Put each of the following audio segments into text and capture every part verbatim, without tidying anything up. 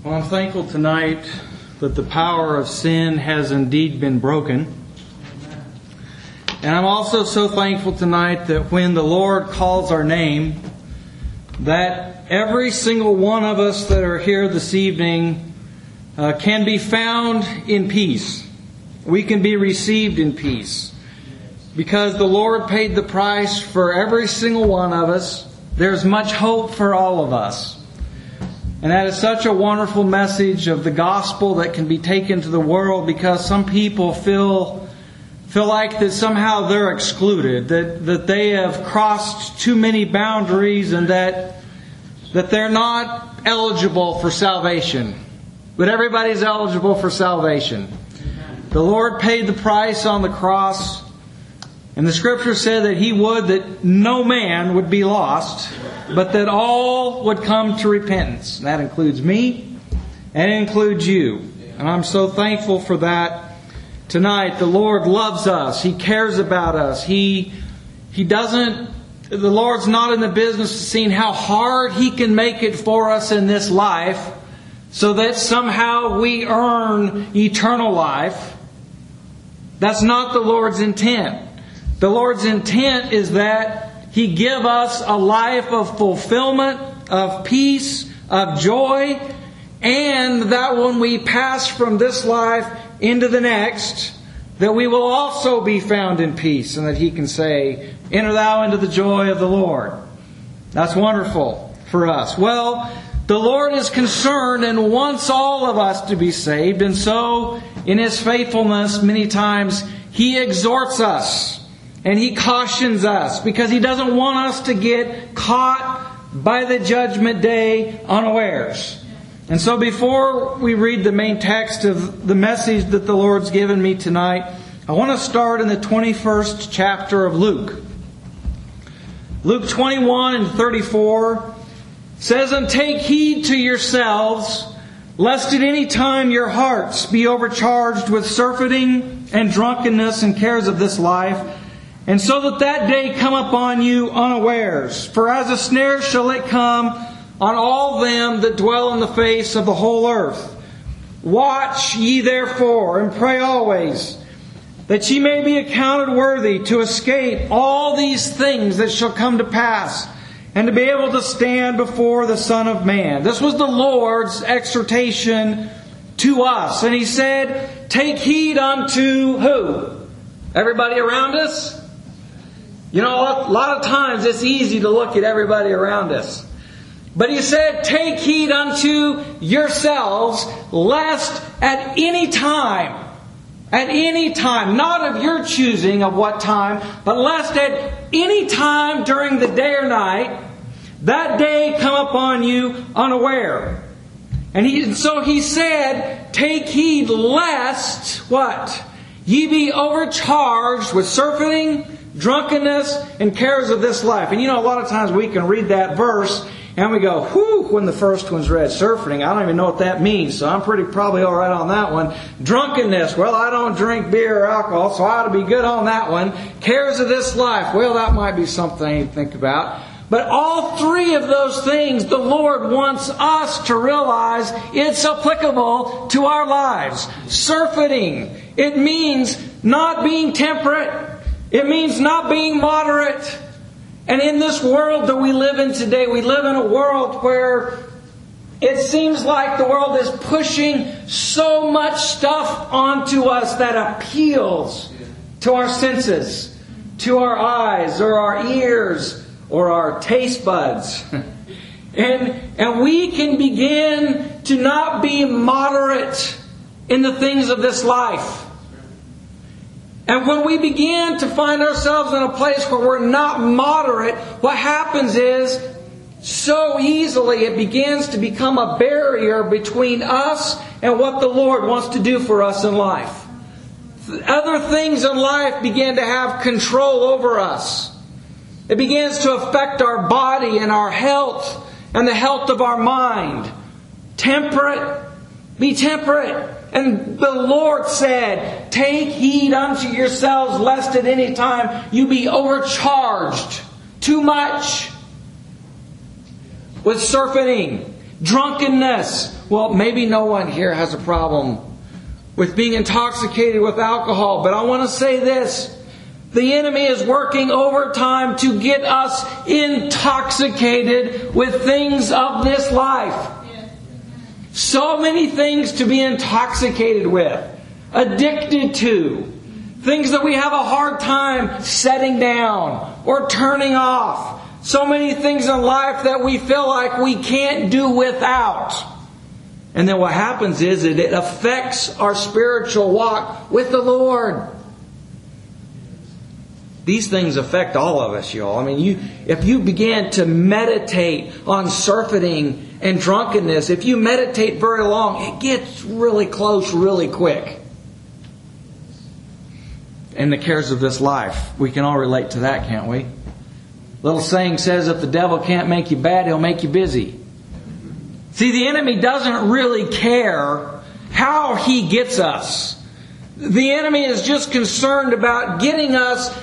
Well, I'm thankful tonight that the power of sin has indeed been broken. And I'm also so thankful tonight that when the Lord calls our name, that every single one of us that are here this evening uh, can be found in peace. We can be received in peace. Because the Lord paid the price for every single one of us. There's much hope for all of us. And that is such a wonderful message of the gospel that can be taken to the world, because some people feel feel like that somehow they're excluded, that, that they have crossed too many boundaries and that, that they're not eligible for salvation. But everybody's eligible for salvation. The Lord paid the price on the cross. And the Scripture said that He would that no man would be lost, but that all would come to repentance. And that includes me, and it includes you. And I'm so thankful for that tonight. The Lord loves us. He cares about us. He, he doesn't, the Lord's not in the business of seeing how hard He can make it for us in this life so that somehow we earn eternal life. That's not the Lord's intent. The Lord's intent is that He give us a life of fulfillment, of peace, of joy, and that when we pass from this life into the next, that we will also be found in peace, and that He can say, "Enter thou into the joy of the Lord." That's wonderful for us. Well, the Lord is concerned and wants all of us to be saved, and so in His faithfulness many times He exhorts us. And He cautions us because He doesn't want us to get caught by the judgment day unawares. And so before we read the main text of the message that the Lord's given me tonight, I want to start in the twenty-first chapter of Luke. Luke twenty-one and thirty-four says, "And take heed to yourselves, lest at any time your hearts be overcharged with surfeiting and drunkenness and cares of this life, and so that that day come upon you unawares. For as a snare shall it come on all them that dwell on the face of the whole earth. Watch ye therefore, and pray always, that ye may be accounted worthy to escape all these things that shall come to pass, and to be able to stand before the Son of Man." This was the Lord's exhortation to us. And He said, take heed unto who? Everybody around us? You know, a lot of times it's easy to look at everybody around us. But He said, take heed unto yourselves, lest at any time, at any time, not of your choosing of what time, but lest at any time during the day or night, that day come upon you unaware. And he, and so He said, take heed lest, what? Ye be overcharged with surfeiting, drunkenness, and cares of this life. And you know, a lot of times we can read that verse and we go, whew, when the first one's read, surfeiting, I don't even know what that means, so I'm pretty probably all right on that one. Drunkenness, well, I don't drink beer or alcohol, so I ought to be good on that one. Cares of this life, well, that might be something to think about. But all three of those things, the Lord wants us to realize it's applicable to our lives. Surfeiting, it means not being temperate. It means not being moderate. And in this world that we live in today, we live in a world where it seems like the world is pushing so much stuff onto us that appeals to our senses, to our eyes or our ears or our taste buds. And, and we can begin to not be moderate in the things of this life. And when we begin to find ourselves in a place where we're not moderate, what happens is, so easily it begins to become a barrier between us and what the Lord wants to do for us in life. Other things in life begin to have control over us. It begins to affect our body and our health and the health of our mind. Temperate. Be temperate. And the Lord said, take heed unto yourselves, lest at any time you be overcharged too much with surfeiting Drunkenness. Well, maybe no one here has a problem with being intoxicated with alcohol, but I want to say this. The enemy is working overtime to get us intoxicated with things of this life. So many things to be intoxicated with, addicted to, things that we have a hard time setting down or turning off. So many things in life that we feel like we can't do without. And then what happens is that it affects our spiritual walk with the Lord. These things affect all of us, y'all. I mean, you, if you begin to meditate on surfeiting and drunkenness, if you meditate very long, it gets really close really quick. And the cares of this life, we can all relate to that, can't we? Little saying says, if the devil can't make you bad, he'll make you busy. See, the enemy doesn't really care how he gets us. The enemy is just concerned about getting us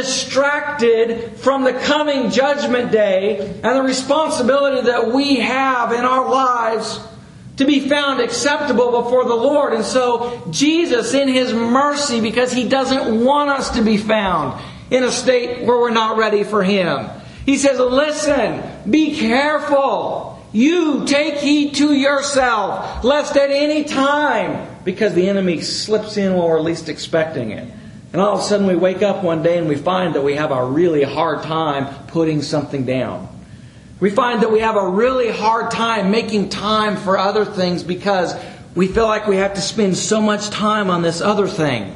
distracted from the coming judgment day and the responsibility that we have in our lives to be found acceptable before the Lord. And so Jesus, in His mercy, because He doesn't want us to be found in a state where we're not ready for Him, He says, listen, be careful. You take heed to yourself, lest at any time, because the enemy slips in when we're least expecting it. And all of a sudden we wake up one day and we find that we have a really hard time putting something down. We find that we have a really hard time making time for other things because we feel like we have to spend so much time on this other thing.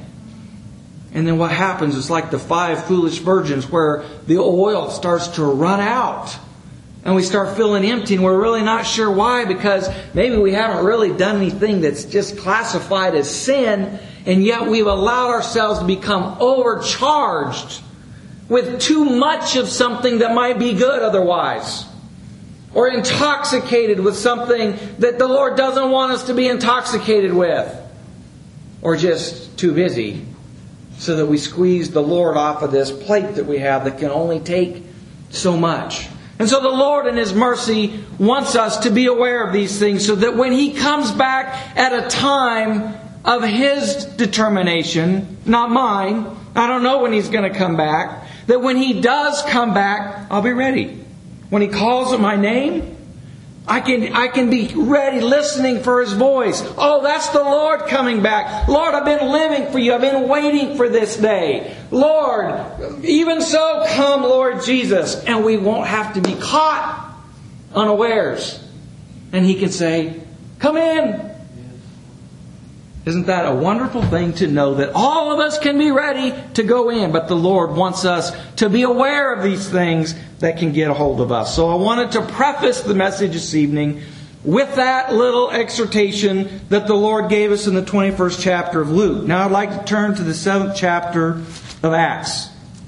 And then what happens is like the five foolish virgins where the oil starts to run out. And we start feeling empty and we're really not sure why, because maybe we haven't really done anything that's just classified as sin, and yet we've allowed ourselves to become overcharged with too much of something that might be good otherwise. Or intoxicated with something that the Lord doesn't want us to be intoxicated with. Or just too busy so that we squeeze the Lord off of this plate that we have that can only take so much. And so the Lord in His mercy wants us to be aware of these things so that when He comes back at a time of His determination, not mine, I don't know when He's going to come back, that when He does come back, I'll be ready. When He calls at my name, I can, I can be ready listening for His voice. Oh, that's the Lord coming back. Lord, I've been living for You. I've been waiting for this day. Lord, even so, come, Lord Jesus. And we won't have to be caught unawares. And He can say, come in. Isn't that a wonderful thing to know that all of us can be ready to go in, but the Lord wants us to be aware of these things that can get a hold of us. So I wanted to preface the message this evening with that little exhortation that the Lord gave us in the twenty-first chapter of Luke. Now I'd like to turn to the seventh chapter of Acts.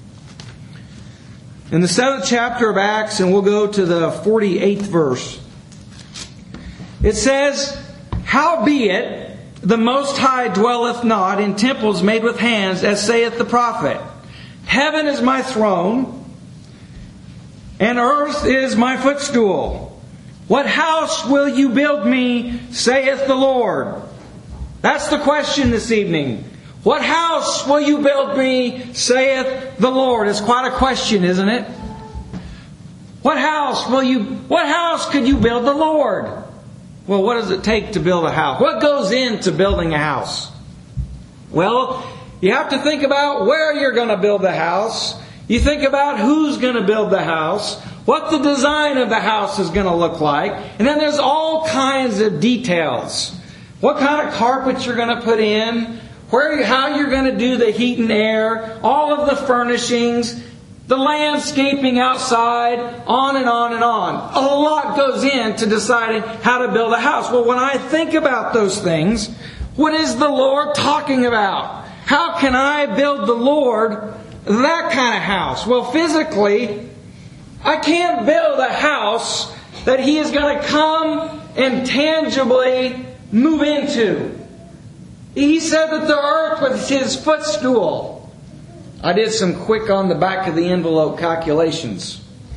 In the seventh chapter of Acts, and we'll go to the forty-eighth verse, it says, "Howbeit, the Most High dwelleth not in temples made with hands, as saith the prophet. Heaven is my throne, and earth is my footstool. What house will you build me, saith the Lord?" That's the question this evening. What house will you build me, saith the Lord? It's quite a question, isn't it? What house will you, what house could you build the Lord? Well, what does it take to build a house? What goes into building a house? Well, you have to think about where you're going to build the house. You think about who's going to build the house, what the design of the house is going to look like, and then there's all kinds of details. What kind of carpet you're going to put in, where, how you're going to do the heat and air, all of the furnishings, the landscaping outside, on and on and on. A lot goes into deciding how to build a house. Well, when I think about those things, what is the Lord talking about? How can I build the Lord that kind of house? Well, physically, I can't build a house that He is going to come and tangibly move into. He said that the earth was His footstool. I did some quick on the back of the envelope calculations.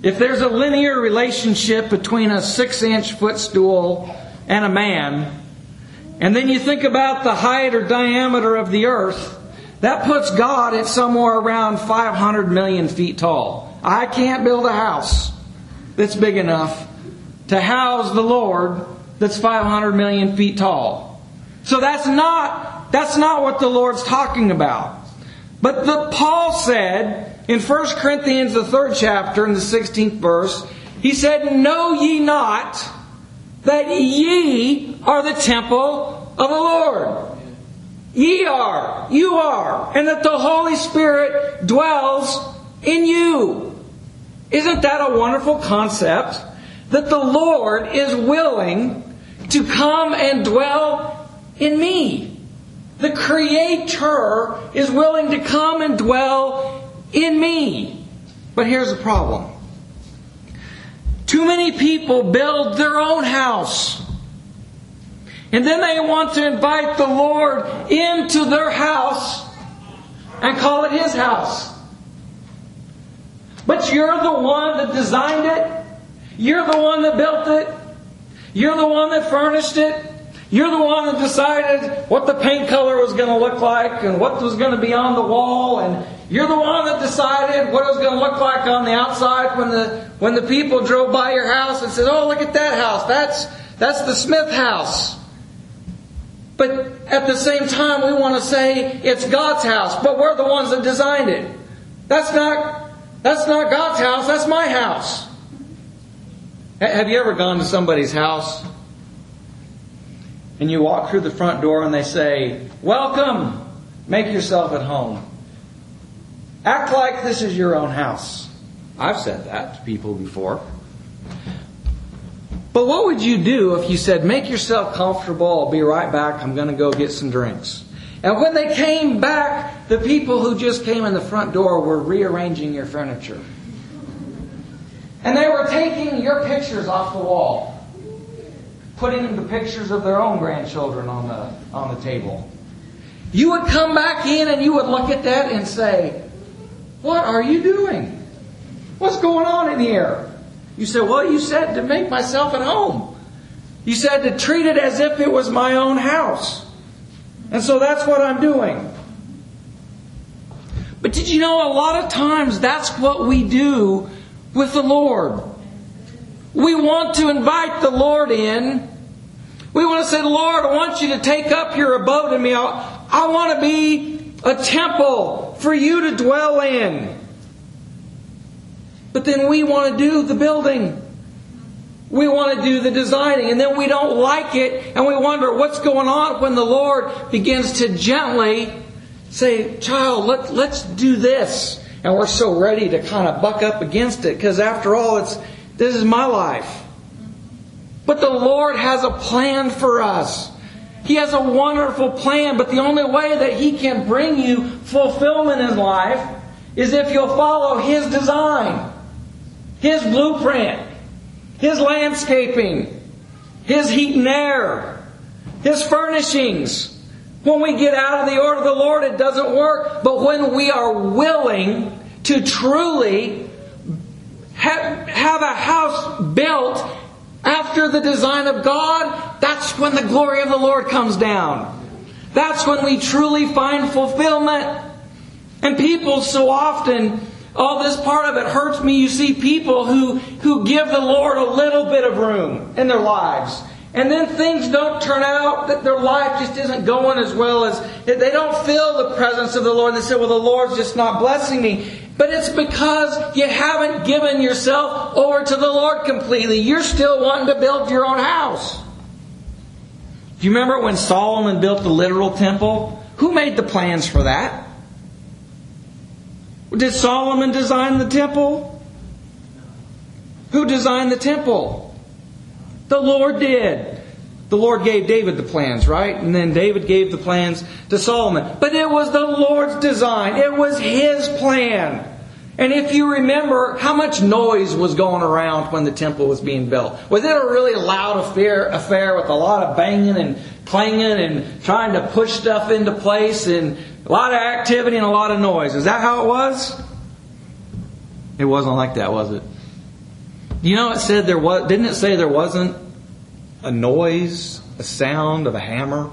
if there's a linear relationship between a six-inch footstool and a man, and then you think about the height or diameter of the earth, that puts God at somewhere around five hundred million feet tall. I can't build a house that's big enough to house the Lord that's five hundred million feet tall. So that's not, that's not what the Lord's talking about. But the, Paul said in First Corinthians, the third chapter, in the sixteenth verse, he said, "Know ye not that ye are the temple of the Lord? Ye are, you are, and that the Holy Spirit dwells in you." Isn't that a wonderful concept? That the Lord is willing to come and dwell in me. The Creator is willing to come and dwell in me. But here's the problem. Too many people build their own house. And then they want to invite the Lord into their house and call it His house. But you're the one that designed it. You're the one that built it. You're the one that furnished it. You're the one that decided what the paint color was going to look like and what was going to be on the wall. And you're the one that decided what it was going to look like on the outside when the when the people drove by your house and said, "Oh, look at that house. That's that's the Smith house." But at the same time, we want to say it's God's house, but we're the ones that designed it. That's not that's not God's house. That's my house. Have you ever gone to somebody's house and you walk through the front door and they say, "Welcome, make yourself at home. Act like this is your own house"? I've said that to people before. But what would you do if you said, "Make yourself comfortable, I'll be right back, I'm going to go get some drinks"? And when they came back, the people who just came in the front door were rearranging your furniture. And they were taking your pictures off the wall, putting the pictures of their own grandchildren on the on the table. You would come back in and you would look at that and say, "What are you doing? What's going on in here?" You said, "Well, you said to make myself at home. You said to treat it as if it was my own house. And so that's what I'm doing." But did you know a lot of times that's what we do with the Lord? We want to invite the Lord in. We want to say, "Lord, I want you to take up your abode in me. I, I want to be a temple for you to dwell in." But then we want to do the building. We want to do the designing. And then we don't like it. And we wonder what's going on when the Lord begins to gently say, "Child, let, let's do this." And we're so ready to kind of buck up against it. Because after all, it's this is my life. But the Lord has a plan for us. He has a wonderful plan. But the only way that He can bring you fulfillment in life is if you'll follow His design. His blueprint, His landscaping, His heat and air, His furnishings. When we get out of the order of the Lord, it doesn't work. But when we are willing to truly have, have a house built after the design of God, that's when the glory of the Lord comes down. That's when we truly find fulfillment. And people so often, oh, this part of it hurts me. You see people who, who give the Lord a little bit of room in their lives. And then things don't turn out, that their life just isn't going as well as, they don't feel the presence of the Lord. And they say, "Well, the Lord's just not blessing me." But it's because you haven't given yourself over to the Lord completely. You're still wanting to build your own house. Do you remember when Solomon built the literal temple? Who made the plans for that? Did Solomon design the temple? Who designed the temple? The Lord did. The Lord gave David the plans, right? And then David gave the plans to Solomon. But it was the Lord's design. It was His plan. And if you remember, how much noise was going around when the temple was being built? Was it a really loud affair, affair with a lot of banging and clanging and trying to push stuff into place and a lot of activity and a lot of noise? Is that how it was? It wasn't like that, was it? You know, it said there was, didn't it say there wasn't a noise, a sound of a hammer?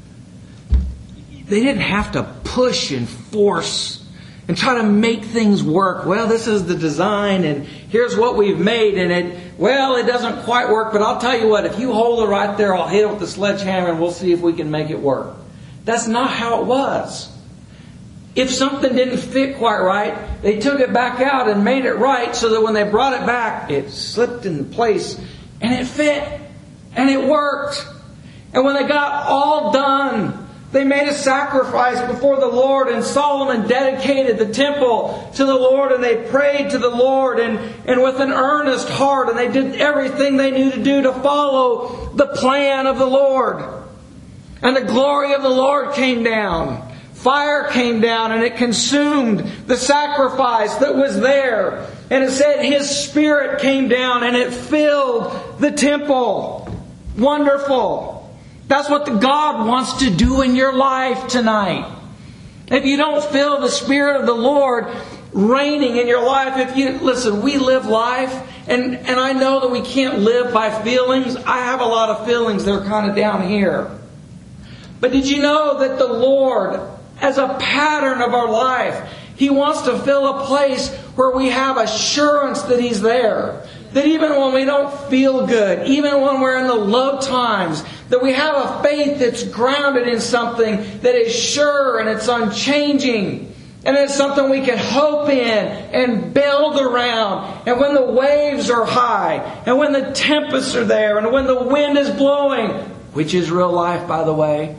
They didn't have to push and force and try to make things work. Well, this is the design and here's what we've made, and it, well, it doesn't quite work, but I'll tell you what, if you hold it right there, I'll hit it with the sledgehammer and we'll see if we can make it work. That's not how it was. If something didn't fit quite right, they took it back out and made it right so that when they brought it back, it slipped into place and it fit and it worked. And when they got all done, they made a sacrifice before the Lord, and Solomon dedicated the temple to the Lord, and they prayed to the Lord and, and with an earnest heart, and they did everything they knew to do to follow the plan of the Lord. And the glory of the Lord came down. Fire came down and it consumed the sacrifice that was there. And it said His Spirit came down and it filled the temple. Wonderful. That's what the God wants to do in your life tonight. If you don't feel the Spirit of the Lord reigning in your life, if you listen, we live life, and, and I know that we can't live by feelings. I have a lot of feelings that are kind of down here. But did you know that the Lord, as a pattern of our life, He wants to fill a place where we have assurance that He's there. That even when we don't feel good, even when we're in the low times, that we have a faith that's grounded in something that is sure and it's unchanging. And it's something we can hope in and build around. And when the waves are high, and when the tempests are there, and when the wind is blowing, which is real life, by the way,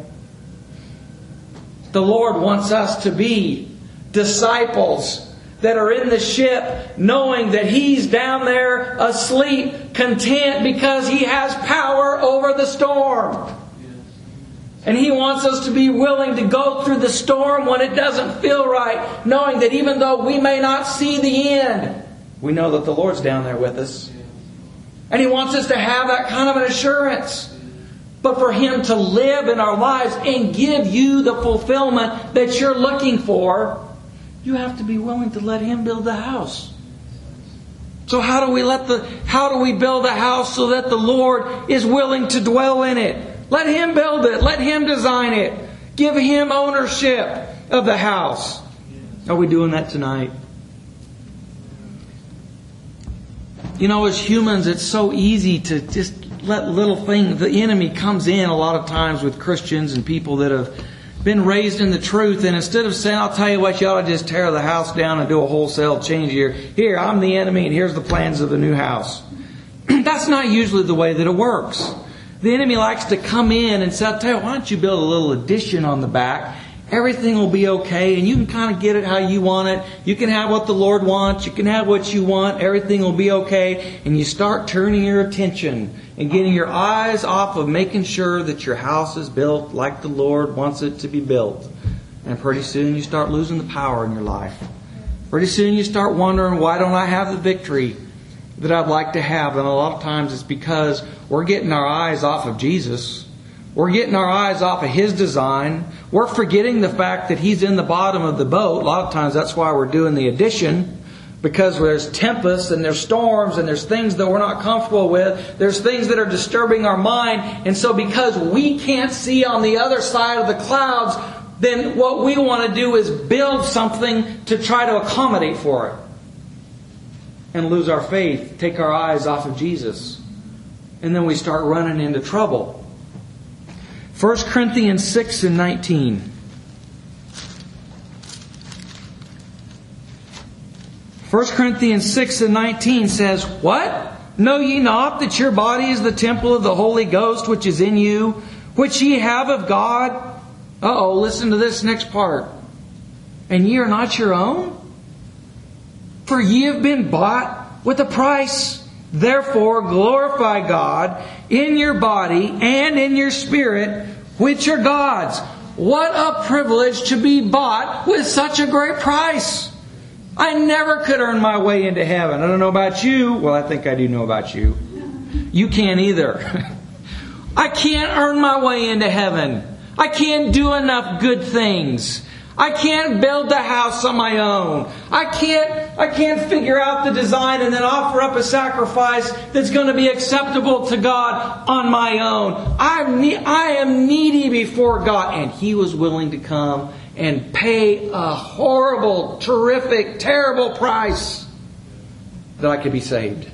the Lord wants us to be disciples that are in the ship, knowing that He's down there asleep, content, because He has power over the storm. And He wants us to be willing to go through the storm when it doesn't feel right, knowing that even though we may not see the end, we know that the Lord's down there with us. And He wants us to have that kind of an assurance. But for Him to live in our lives and give you the fulfillment that you're looking for, you have to be willing to let Him build the house. So how do we let the how do we build a house so that the Lord is willing to dwell in it? Let Him build it. Let Him design it. Give Him ownership of the house. Are we doing that tonight? You know, as humans, it's so easy to just let little things, the enemy comes in a lot of times with Christians and people that have been raised in the truth, and instead of saying, I'll tell you what, you ought to just tear the house down and do a wholesale change here. Here, I'm the enemy and here's the plans of the new house. That's not usually the way that it works. The enemy likes to come in and say, I'll tell you, why don't you build a little addition on the back? Everything will be okay, and you can kind of get it how you want it. You can have what the Lord wants. You can have what you want. Everything will be okay. And you start turning your attention and getting your eyes off of making sure that your house is built like the Lord wants it to be built. And pretty soon you start losing the power in your life. Pretty soon you start wondering, why don't I have the victory that I'd like to have? And a lot of times it's because we're getting our eyes off of Jesus. We're getting our eyes off of His design. We're forgetting the fact that He's in the bottom of the boat. A lot of times that's why we're doing the addition. Because there's tempests and there's storms and there's things that we're not comfortable with. There's things that are disturbing our mind. And so because we can't see on the other side of the clouds, then what we want to do is build something to try to accommodate for it. And lose our faith, take our eyes off of Jesus. And then we start running into trouble. First Corinthians six and nineteen. First Corinthians six and nineteen says, what? Know ye not that your body is the temple of the Holy Ghost which is in you, which ye have of God? Uh-oh, listen to this next part. And ye are not your own? For ye have been bought with a price. Therefore glorify God in your body and in your spirit, which are God's. What a privilege to be bought with such a great price. I never could earn my way into heaven. I don't know about you. Well, I think I do know about you. You can't either. I can't earn my way into heaven. I can't do enough good things. I can't build the house on my own. I can't, I can't figure out the design and then offer up a sacrifice that's going to be acceptable to God on my own. I'm ne- I am needy before God. And He was willing to come and pay a horrible, terrific, terrible price that I could be saved.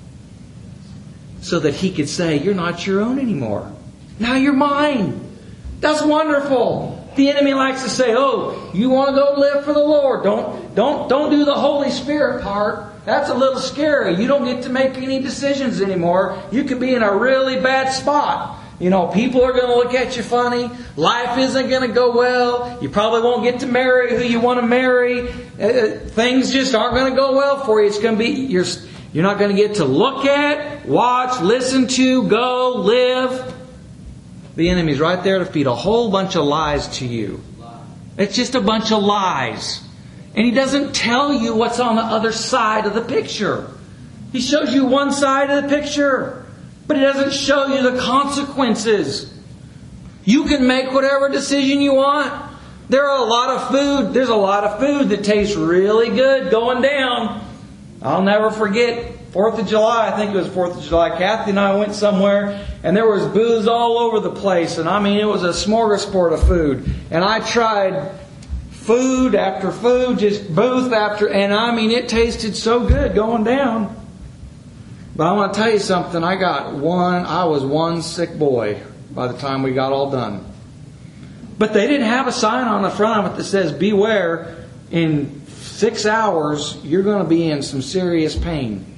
So that He could say, you're not your own anymore. Now you're mine. That's wonderful. The enemy likes to say, oh, you want to go live for the Lord. Don't, don't, don't do the Holy Spirit part. That's a little scary. You don't get to make any decisions anymore. You could be in a really bad spot. You know, people are going to look at you funny. Life isn't going to go well. You probably won't get to marry who you want to marry. Uh, things just aren't going to go well for you. It's going to be, you're, you're not going to get to look at, watch, listen to, go, live. The enemy's right there to feed a whole bunch of lies to you. It's just a bunch of lies. And he doesn't tell you what's on the other side of the picture. He shows you one side of the picture, but he doesn't show you the consequences. You can make whatever decision you want. There are a lot of food. There's a lot of food that tastes really good going down. I'll never forget fourth of July, I think it was fourth of July, Kathy and I went somewhere and there was booze all over the place. And I mean, it was a smorgasbord of food. And I tried food after food, just booth after, and I mean, it tasted so good going down. But I want to tell you something. I got one, I was one sick boy by the time we got all done. But they didn't have a sign on the front of it that says, beware, in six hours, you're going to be in some serious pain.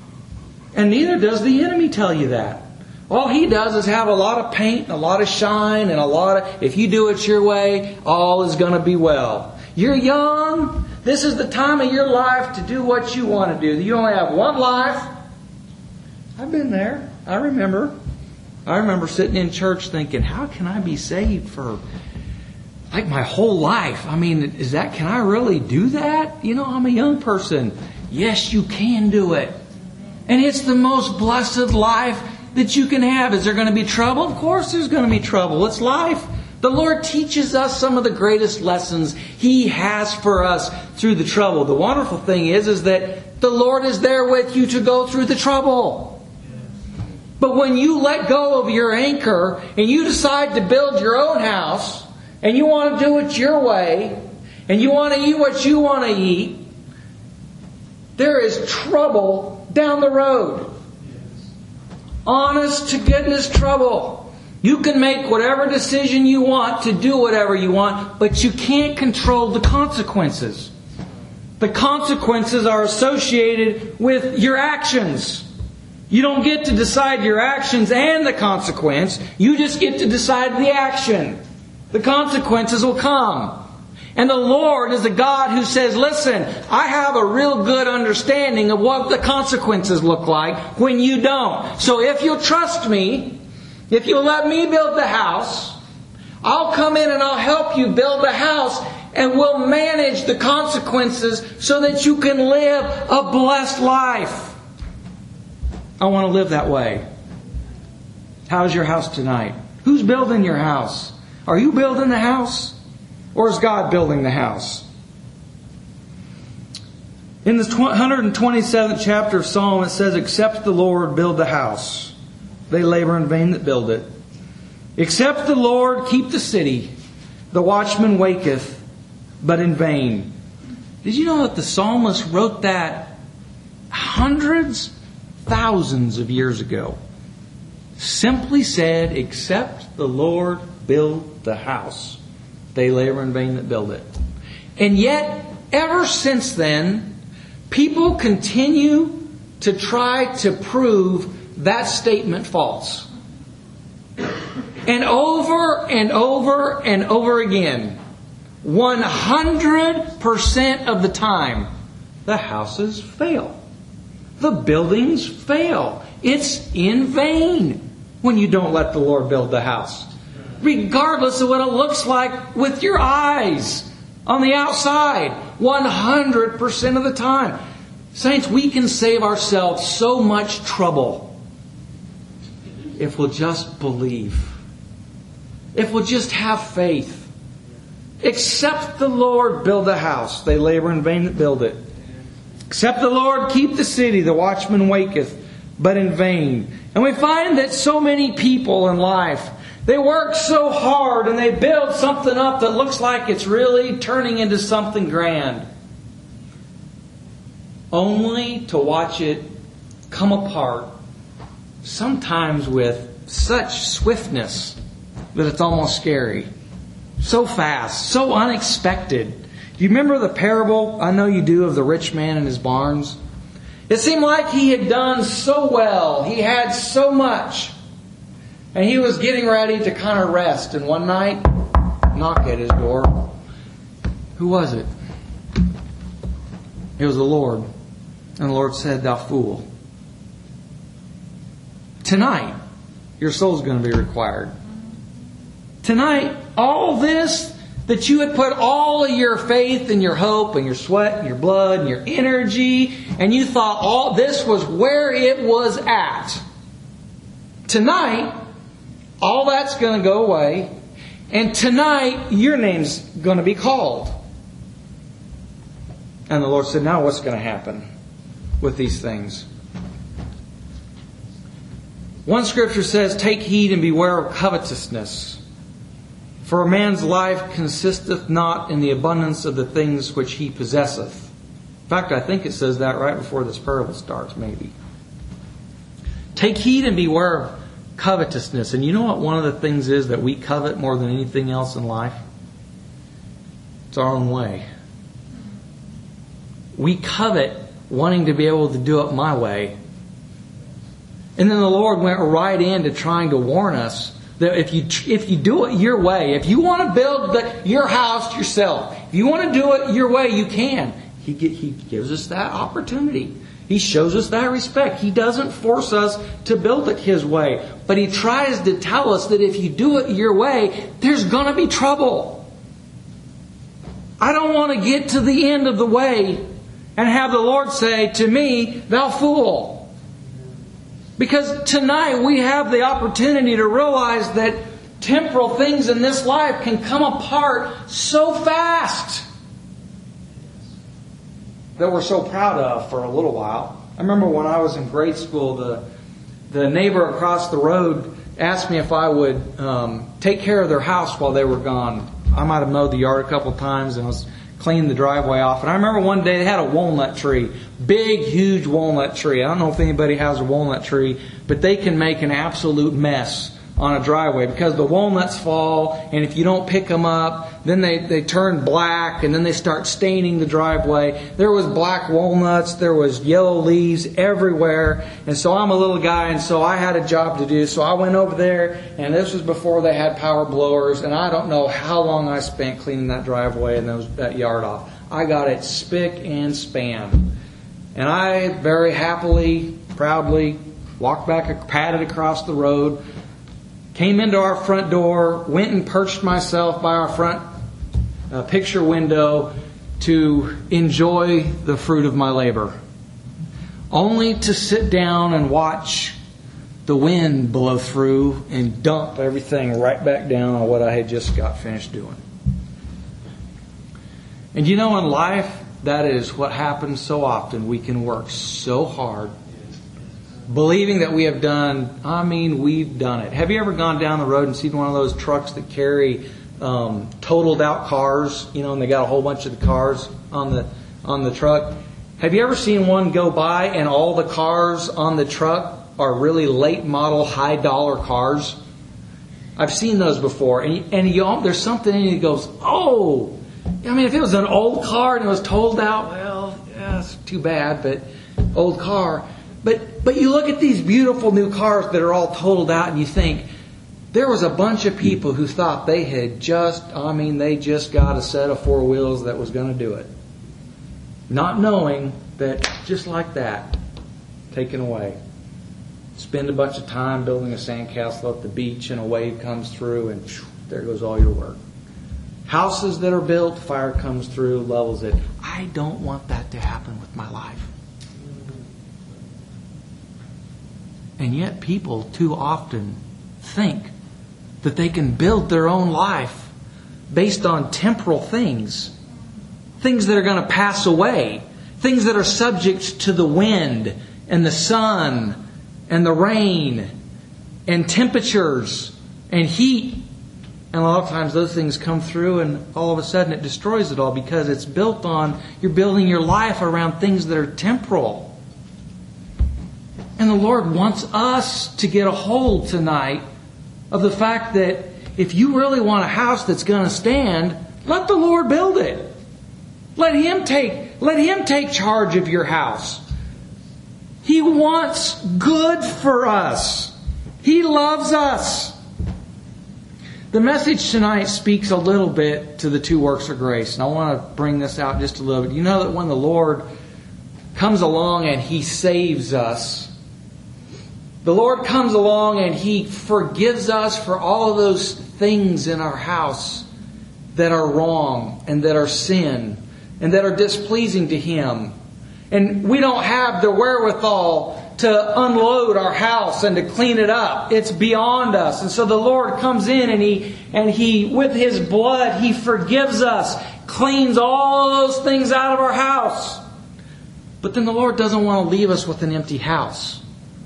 And neither does the enemy tell you that. All he does is have a lot of paint and a lot of shine and a lot of, if you do it your way, all is going to be well. You're young. This is the time of your life to do what you want to do. You only have one life. I've been there. I remember. I remember sitting in church thinking, how can I be saved for like my whole life? I mean, is that, can I really do that? You know, I'm a young person. Yes, you can do it. And it's the most blessed life that you can have. Is there going to be trouble? Of course there's going to be trouble. It's life. The Lord teaches us some of the greatest lessons He has for us through the trouble. The wonderful thing is, is that the Lord is there with you to go through the trouble. But when you let go of your anchor and you decide to build your own house and you want to do it your way and you want to eat what you want to eat, there is trouble down the road. Honest to goodness trouble. You can make whatever decision you want to do whatever you want, but you can't control the consequences. The consequences are associated with your actions. You don't get to decide your actions and the consequence. You just get to decide the action. The consequences will come. And the Lord is a God who says, listen, I have a real good understanding of what the consequences look like when you don't. So if you'll trust me, if you'll let me build the house, I'll come in and I'll help you build the house and we'll manage the consequences so that you can live a blessed life. I want to live that way. How's your house tonight? Who's building your house? Are you building the house? Or is God building the house? In the one hundred twenty-seventh chapter of Psalm, it says, except the Lord build the house, they labor in vain that build it. Except the Lord keep the city, the watchman waketh, but in vain. Did you know that the psalmist wrote that hundreds, thousands of years ago? Simply said, except the Lord build the house, they labor in vain that build it. And yet, ever since then, people continue to try to prove that statement false. And over and over and over again, one hundred percent of the time, the houses fail. The buildings fail. It's in vain when you don't let the Lord build the house. Regardless of what it looks like with your eyes on the outside, one hundred percent of the time. Saints, we can save ourselves so much trouble if we'll just believe. If we'll just have faith. Except the Lord build a house, they labor in vain that build it. Except the Lord keep the city, the watchman waketh, but in vain. And we find that so many people in life, they work so hard and they build something up that looks like it's really turning into something grand, only to watch it come apart, sometimes with such swiftness that it's almost scary. So fast, so unexpected. Do you remember the parable, I know you do, of the rich man and his barns? It seemed like he had done so well. He had so much. And he was getting ready to kind of rest. And one night, knock at his door. Who was it? It was the Lord. And the Lord said, "Thou fool. Tonight, your soul's going to be required. Tonight, all this that you had put all of your faith and your hope and your sweat and your blood and your energy, and you thought all this was where it was at. Tonight, all that's going to go away, and tonight your name's going to be called." And the Lord said, "Now what's going to happen with these things?" One scripture says, "Take heed and beware of covetousness. For a man's life consisteth not in the abundance of the things which he possesseth." In fact, I think it says that right before this parable starts, maybe. Take heed and beware of covetousness. And you know what one of the things is that we covet more than anything else in life? It's our own way. We covet wanting to be able to do it my way. And then the Lord went right into trying to warn us that if you if you do it your way, if you want to build the, your house yourself, if you want to do it your way, you can. He He gives us that opportunity. He shows us that respect. He doesn't force us to build it His way. But He tries to tell us that if you do it your way, there's going to be trouble. I don't want to get to the end of the way and have the Lord say to me, "Thou fool." Because tonight we have the opportunity to realize that temporal things in this life can come apart so fast that we're so proud of for a little while. I remember when I was in grade school, the the neighbor across the road asked me if I would um, take care of their house while they were gone. I might have mowed the yard a couple times and was cleaning the driveway off. And I remember one day they had a walnut tree. Big, huge walnut tree. I don't know if anybody has a walnut tree, but they can make an absolute mess on a driveway because the walnuts fall, and if you don't pick them up, then they, they turn black, and then they start staining the driveway. There was black walnuts, there was yellow leaves everywhere, and so I'm a little guy, and so I had a job to do. So I went over there, and this was before they had power blowers, and I don't know how long I spent cleaning that driveway and those, that yard off. I got it spick and span. And I very happily, proudly walked back, padded across the road, came into our front door, went and perched myself by our front uh, picture window to enjoy the fruit of my labor. Only to sit down and watch the wind blow through and dump everything right back down on what I had just got finished doing. And you know, in life, that is what happens so often. We can work so hard, believing that we have done, I mean, we've done it. Have you ever gone down the road and seen one of those trucks that carry um, totaled out cars, you know, and they got a whole bunch of the cars on the on the truck? Have you ever seen one go by and all the cars on the truck are really late model, high dollar cars? I've seen those before. And, and you, there's something in you that goes, oh, I mean, if it was an old car and it was totaled out, well, yeah, it's too bad, but old car. But but you look at these beautiful new cars that are all totaled out and you think, there was a bunch of people who thought they had just, I mean, they just got a set of four wheels that was going to do it. Not knowing that just like that, taken away. Spend a bunch of time building a sandcastle at the beach and a wave comes through and whew, there goes all your work. Houses that are built, fire comes through, levels it. I don't want that to happen with my life. And yet people too often think that they can build their own life based on temporal things. Things that are going to pass away. Things that are subject to the wind and the sun and the rain and temperatures and heat. And a lot of times those things come through and all of a sudden it destroys it all because it's built on, you're building your life around things that are temporal. And the Lord wants us to get a hold tonight of the fact that if you really want a house that's going to stand, let the Lord build it. Let Him take, let Him take charge of your house. He wants good for us. He loves us. The message tonight speaks a little bit to the two works of grace. And I want to bring this out just a little bit. You know that when the Lord comes along and He saves us, the Lord comes along and He forgives us for all of those things in our house that are wrong and that are sin and that are displeasing to Him. And we don't have the wherewithal to unload our house and to clean it up. It's beyond us. And so the Lord comes in and He, and He, with His blood, He forgives us, cleans all those things out of our house. But then the Lord doesn't want to leave us with an empty house.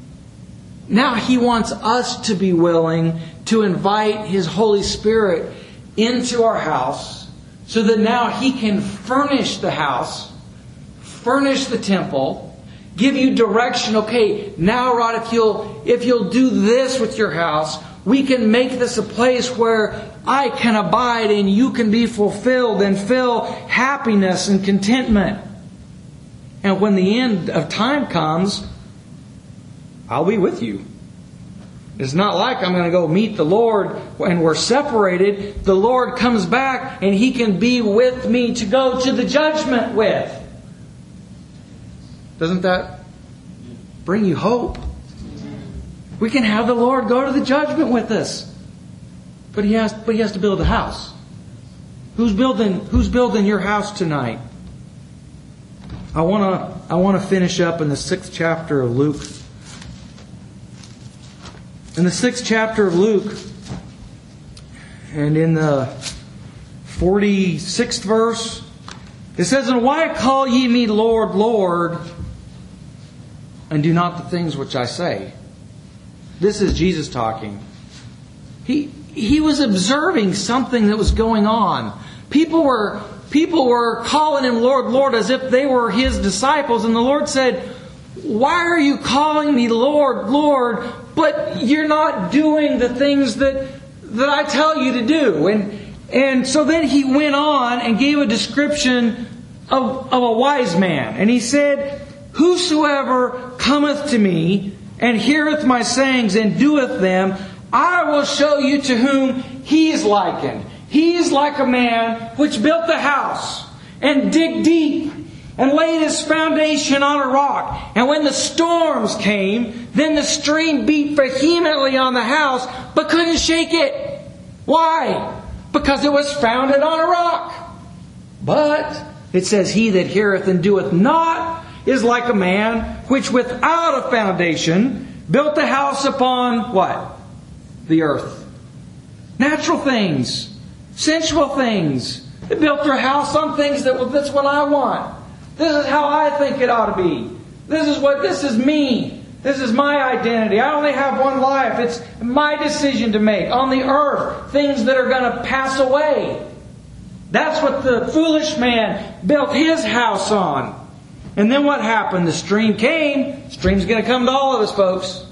Now He wants us to be willing to invite His Holy Spirit into our house so that now He can furnish the house, furnish the temple, give you direction. Okay, now Rod, if you'll, if you'll do this with your house, we can make this a place where I can abide and you can be fulfilled and feel happiness and contentment. And when the end of time comes, I'll be with you. It's not like I'm going to go meet the Lord and we're separated. The Lord comes back and He can be with me to go to the judgment with. Doesn't that bring you hope? We can have the Lord go to the judgment with us. But He has, but He has to build a house. Who's building, who's building your house tonight? I want to, I want to finish up in the sixth chapter of Luke. In the sixth chapter of Luke, and in the forty-sixth verse, it says, "And why call ye me Lord, Lord, and do not the things which I say?" This is Jesus talking. He he was observing something that was going on. People were people were calling Him Lord, Lord, as if they were His disciples. And the Lord said, "Why are you calling me Lord, Lord, but you're not doing the things that that I tell you to do?" And and so then He went on and gave a description of, of a wise man. And He said, "Whosoever cometh to me and heareth my sayings and doeth them, I will show you to whom he is likened. He is like a man which built a house and digged deep and laid his foundation on a rock. And when the storms came, then the stream beat vehemently on the house, but couldn't shake it." Why? Because it was founded on a rock. But it says, "He that heareth and doeth not is like a man which without a foundation built a house upon" what? The earth. Natural things. Sensual things. They built their house on things that, well, that's what I want. This is how I think it ought to be. This is what, this is me. This is my identity. I only have one life. It's my decision to make. On the earth, things that are going to pass away. That's what the foolish man built his house on. And then what happened? The stream came. The stream's going to come to all of us, folks.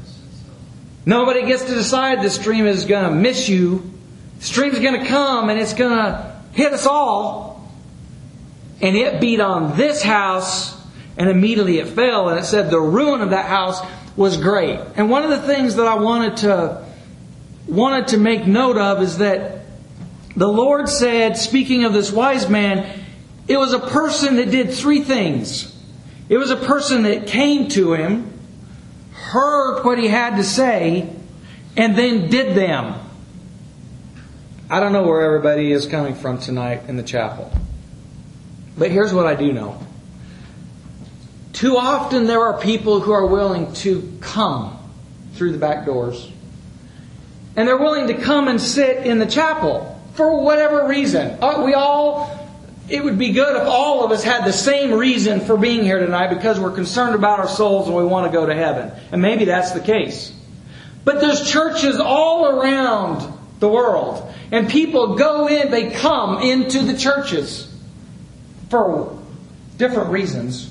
Nobody gets to decide the stream is going to miss you. The stream's going to come and it's going to hit us all. And it beat on this house, and immediately it fell. And it said the ruin of that house was great. And one of the things that I wanted to wanted to make note of is that the Lord said, speaking of this wise man, it was a person that did three things. It was a person that came to Him, heard what He had to say, and then did them. I don't know where everybody is coming from tonight in the chapel. But here's what I do know. Too often there are people who are willing to come through the back doors. And they're willing to come and sit in the chapel. for whatever reason. Uh, we all... It would be good if all of us had the same reason for being here tonight because we're concerned about our souls and we want to go to heaven. And maybe that's the case. But there's churches all around the world. And people go in, they come into the churches for different reasons.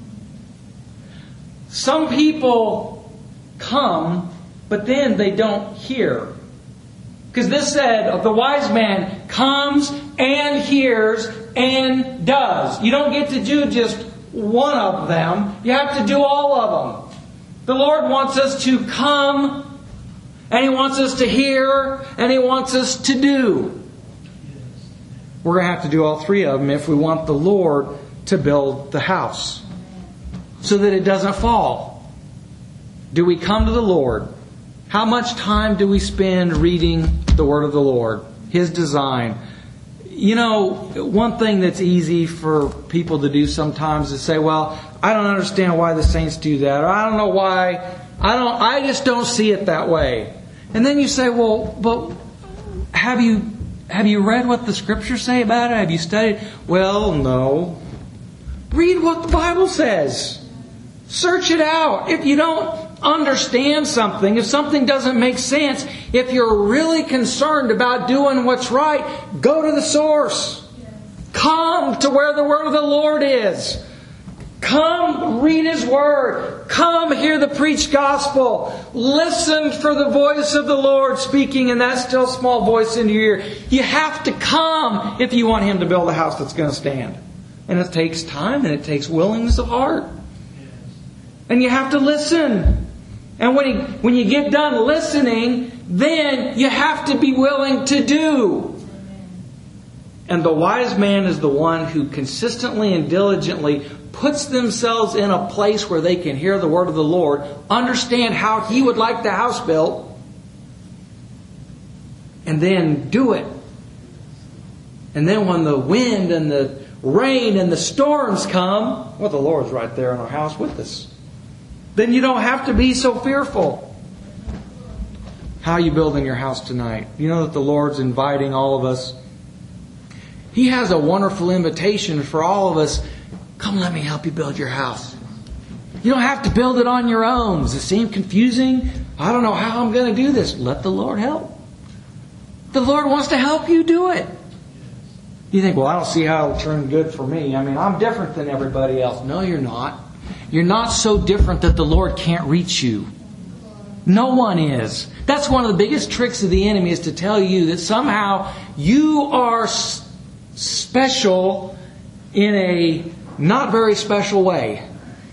Some people come, but then they don't hear. Because this said, the wise man comes and hears and does. You don't get to do just one of them. You have to do all of them. The Lord wants us to come, and He wants us to hear, and He wants us to do. We're going to have to do all three of them if we want the Lord to build the house, so that it doesn't fall. Do we come to the Lord? How much time do we spend reading the Word of the Lord? His design. You know, one thing that's easy for people to do sometimes is say, well, I don't understand why the saints do that. Or I don't know why. I don't. I just don't see it that way. And then you say, well, but have you have you read what the Scriptures say about it? Have you studied? Well, no. Read what the Bible says. Search it out. If you don't understand something, if something doesn't make sense, if you're really concerned about doing what's right, go to the source. Come to where the Word of the Lord is. Come read His Word. Come hear the preached gospel. Listen for the voice of the Lord speaking in that still small voice in your ear. You have to come if you want Him to build a house that's going to stand. And it takes time and it takes willingness of heart. And you have to listen. And when, he, when you get done listening, then you have to be willing to do. And the wise man is the one who consistently and diligently puts themselves in a place where they can hear the word of the Lord, understand how He would like the house built, and then do it. And then when the wind and the rain and the storms come, well, the Lord's right there in our house with us. Then you don't have to be so fearful. How are you building your house tonight? You know that the Lord's inviting all of us. He has a wonderful invitation for all of us. Come, let me help you build your house. You don't have to build it on your own. Does it seem confusing? I don't know how I'm going to do this. Let the Lord help. The Lord wants to help you do it. You think, well, I don't see how it'll turn good for me. I mean, I'm different than everybody else. No, you're not. You're not so different that the Lord can't reach you. No one is. That's one of the biggest tricks of the enemy, is to tell you that somehow you are special in a not very special way.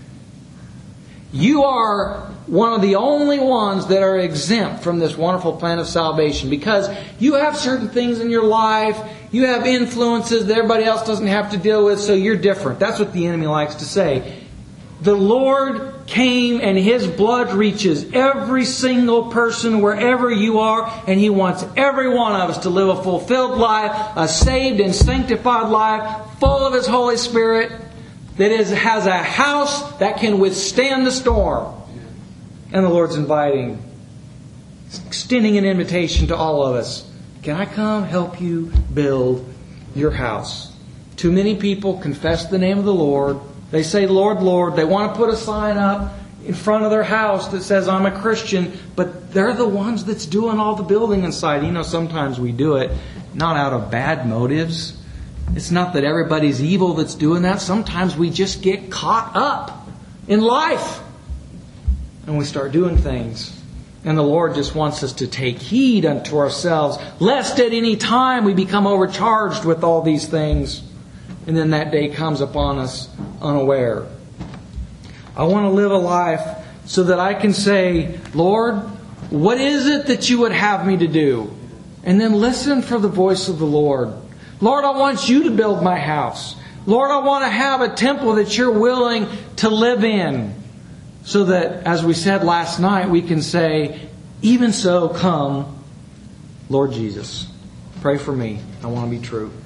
You are one of the only ones that are exempt from this wonderful plan of salvation, because you have certain things in your life, you have influences that everybody else doesn't have to deal with, so you're different. That's what the enemy likes to say. The Lord came and His blood reaches every single person wherever you are, and He wants every one of us to live a fulfilled life, a saved and sanctified life, full of His Holy Spirit, that is, has a house that can withstand the storm. And the Lord's inviting, extending an invitation to all of us. Can I come help you build your house? Too many people confess the name of the Lord. They say, Lord, Lord. They want to put a sign up in front of their house that says, I'm a Christian. But they're the ones that's doing all the building inside. You know, sometimes we do it not out of bad motives. It's not that everybody's evil that's doing that. Sometimes we just get caught up in life. And we start doing things. And the Lord just wants us to take heed unto ourselves, lest at any time we become overcharged with all these things. And then that day comes upon us unaware. I want to live a life so that I can say, Lord, what is it that you would have me to do? And then listen for the voice of the Lord. Lord, I want you to build my house. Lord, I want to have a temple that you're willing to live in. So that, as we said last night, we can say, even so, come, Lord Jesus. Pray for me. I want to be true.